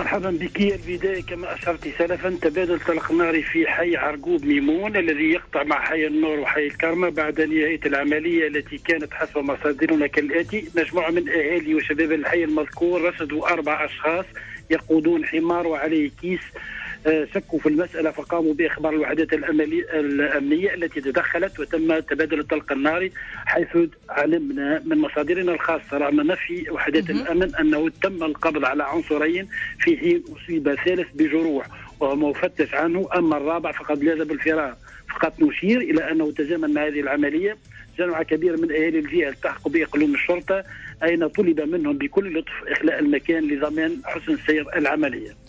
مرحبا بك. البداية كما أشرت سلفا، تبادل طلق ناري في حي عرقوب ميمون الذي يقطع مع حي النور وحي الكرمة بعد نهاية العملية التي كانت حسب مصادرنا كالآتي: مجموعة من أهالي وشباب الحي المذكور رصدوا 4 أشخاص يقودون حمار وعليه كيس، شكوا في المسألة فقاموا بإخبار الوحدات الأمنية التي تدخلت وتم تبادل الطلق الناري، حيث علمنا من مصادرنا الخاصة رغم نفي وحدات الأمن أنه تم القبض على عنصرين، في حين أصيب ثالث بجروح وهو مفتش عنه، أما الرابع فقد لاذ بالفرار. فقط نشير إلى أنه تزامن مع هذه العملية جمع كبير من أهالي الجهة التحقوا بإقلوم الشرطة، أين طلب منهم بكل لطف إخلاء المكان لضمان حسن سير العملية.